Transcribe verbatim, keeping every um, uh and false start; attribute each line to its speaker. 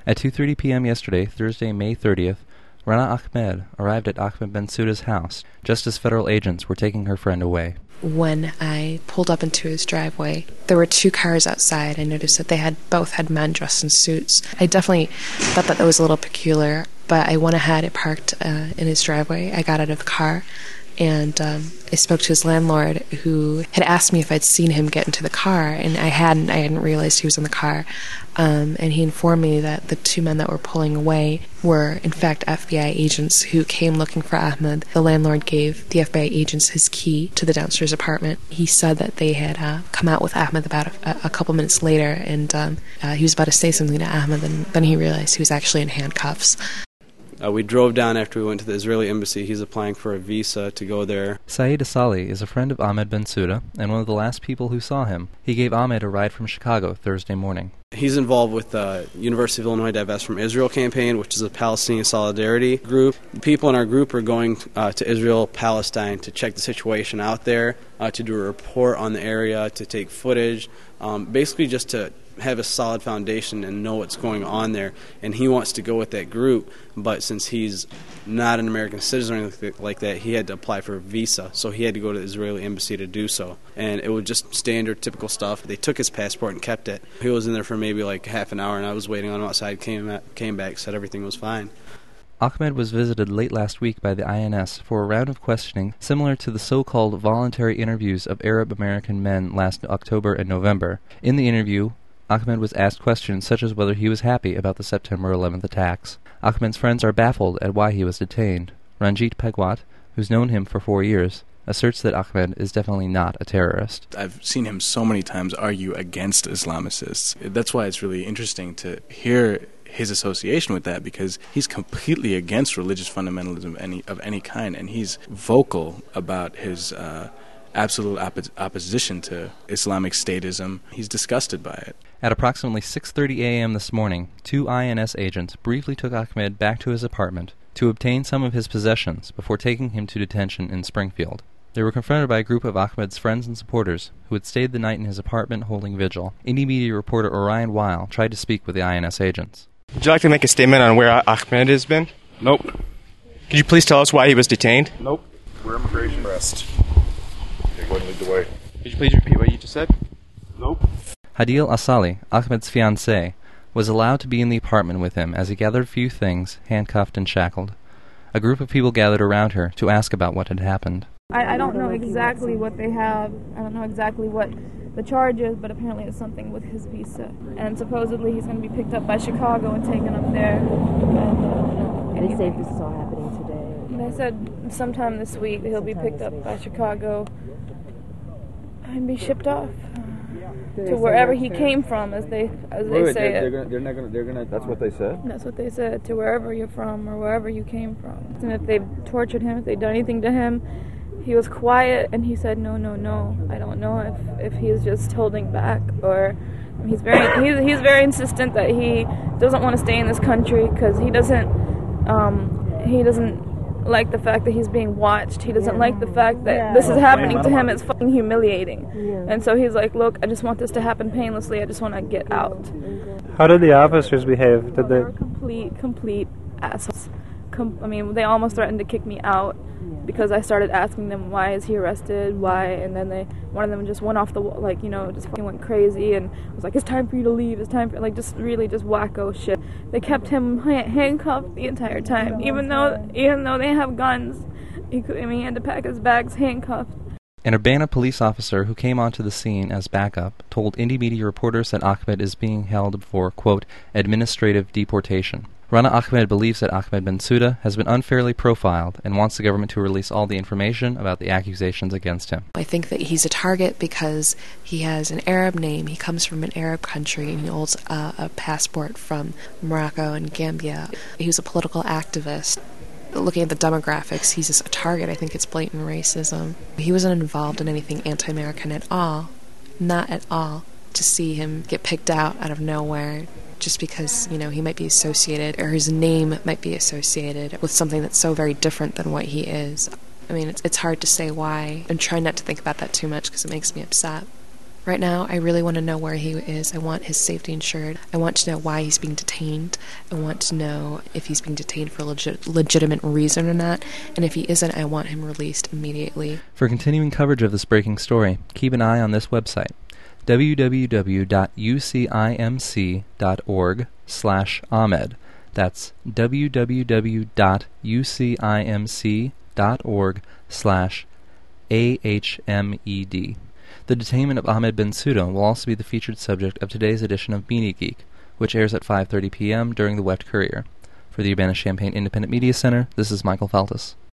Speaker 1: At two thirty p.m. yesterday, Thursday, May thirtieth, Rana Ahmed arrived at Ahmed Bensouda's house just as federal agents were taking her friend away.
Speaker 2: When I pulled up into his driveway, there were two cars outside. I noticed that they had both had men dressed in suits. I definitely thought that that was a little peculiar, but I went ahead and parked uh, in his driveway. I got out of the car, and um, I spoke to his landlord, who had asked me if I'd seen him get into the car, and I hadn't. I hadn't realized he was in the car. Um, and he informed me that the two men that were pulling away were, in fact, F B I agents who came looking for Ahmed. The landlord gave the F B I agents his key to the downstairs apartment. He said that they had uh, come out with Ahmed about a, a couple minutes later, and um, uh, he was about to say something to Ahmed, and then he realized he was actually in handcuffs.
Speaker 3: Uh, we drove down after we went to the Israeli embassy. He's applying for a visa to go there.
Speaker 1: Saeed Asali is a friend of Ahmed Bensouda and one of the last people who saw him. He gave Ahmed a ride from Chicago Thursday morning.
Speaker 3: He's involved with the University of Illinois Divest from Israel campaign, which is a Palestinian solidarity group. The people in our group are going uh, to Israel, Palestine, to check the situation out there, uh, to do a report on the area, to take footage, um, basically just to have a solid foundation and know what's going on there. And he wants to go with that group, but since he's not an American citizen or anything like that, he had to apply for a visa, so he had to go to the Israeli embassy to do so. And it was just standard, typical stuff. They took his passport and kept it. He was in there for maybe like half an hour, and I was waiting on him outside, came, at, came back, said everything was fine.
Speaker 1: Ahmed was visited late last week by the I N S for a round of questioning similar to the so-called voluntary interviews of Arab-American men last October and November. In the interview, Ahmed was asked questions such as whether he was happy about the September eleventh attacks. Ahmed's friends are baffled at why he was detained. Ranjit Pegwat, who's known him for four years, asserts that Ahmed is definitely not a terrorist.
Speaker 4: I've seen him so many times argue against Islamicists. That's why it's really interesting to hear his association with that, because he's completely against religious fundamentalism of any, of any kind, and he's vocal about his uh, absolute oppo- opposition to Islamic statism. He's disgusted by it.
Speaker 1: At approximately six thirty a.m. this morning, two I N S agents briefly took Ahmed back to his apartment to obtain some of his possessions before taking him to detention in Springfield. They were confronted by a group of Ahmed's friends and supporters who had stayed the night in his apartment holding vigil. Indie media reporter Orion Weil tried to speak with the I N S agents.
Speaker 5: Would you like to make a statement on where Ahmed has been?
Speaker 6: Nope.
Speaker 5: Could you please tell us why he was detained?
Speaker 6: Nope. We're immigration arrest. Okay, go ahead and lead the way.
Speaker 5: Could you please repeat what you just said?
Speaker 6: Nope.
Speaker 1: Hadil Asali, Ahmed's fiancée, was allowed to be in the apartment with him as he gathered a few things, handcuffed and shackled. A group of people gathered around her to ask about what had happened.
Speaker 7: I, I don't know exactly what they have. I don't know exactly what the charge is, but apparently it's something with his visa. And supposedly he's going to be picked up by Chicago and taken up there. And, uh,
Speaker 8: they say this is all happening today.
Speaker 7: And they said sometime this week he'll be picked up by Chicago and be shipped off to wherever he came from, as they as they
Speaker 6: Wait,
Speaker 7: say
Speaker 6: they're,
Speaker 7: it.
Speaker 6: they're, gonna, they're not gonna. They're gonna. That's what they said.
Speaker 7: That's what they said. To wherever you're from or wherever you came from. And if they've tortured him, if they've done anything to him, he was quiet and he said, "No, no, no. I don't know if if he's just holding back or." He's very he's he's very insistent that he doesn't want to stay in this country because he doesn't um, he doesn't like the fact that he's being watched. He doesn't yeah. like the fact that yeah. this is happening to him. It's fucking humiliating. Yeah. And so he's like, look, I just want this to happen painlessly. I just want to get out.
Speaker 9: How did the officers behave? Did
Speaker 7: they? They were complete, complete assholes. Com- I mean, they almost threatened to kick me out because I started asking them, why is he arrested? Why? And then they, one of them just went off the wall, like, you know, just fucking went crazy and was like, it's time for you to leave. It's time for, like, just really just wacko shit. They kept him handcuffed the entire time, even though, even though they have guns. He could, I mean, he had to pack his bags handcuffed.
Speaker 1: An Urbana police officer who came onto the scene as backup told indie media reporters that Ahmed is being held for, quote, administrative deportation. Rana Ahmed believes that Ahmed Bensouda has been unfairly profiled and wants the government to release all the information about the accusations against him.
Speaker 2: I think that he's a target because he has an Arab name, he comes from an Arab country, and he holds uh, a passport from Morocco and Gambia. He was a political activist. Looking at the demographics, he's just a target. I think it's blatant racism. He wasn't involved in anything anti-American at all. Not at all. To see him get picked out out of nowhere just because, you know, he might be associated, or his name might be associated with something that's so very different than what he is. I mean, it's, it's hard to say why. I'm trying not to think about that too much because it makes me upset. Right now, I really want to know where he is. I want his safety ensured. I want to know why he's being detained. I want to know if he's being detained for a legit- legitimate reason or not. And if he isn't, I want him released immediately.
Speaker 1: For continuing coverage of this breaking story, keep an eye on this website, w w w dot u c i m c dot org slash Ahmed. That's w w w dot u c i m c dot org slash A H M E D. The detainment of Ahmed Bensouda will also be the featured subject of today's edition of Beanie Geek, which airs at five thirty p.m. during the Weft Courier. For the Urbana-Champaign Independent Media Center, this is Michael Faltis.